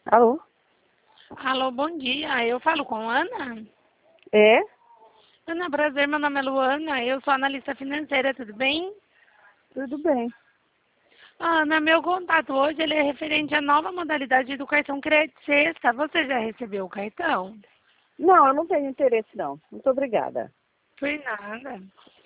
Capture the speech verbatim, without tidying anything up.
Alô? Alô, bom dia. Eu falo com Ana? É? Ana, prazer, meu nome é Luana, eu sou analista financeira, tudo bem? Tudo bem. Ana, meu contato hoje ele é referente à nova modalidade do cartão Crédito Sexta. Você já recebeu o cartão? Não, eu não tenho interesse não. Muito obrigada. Por nada.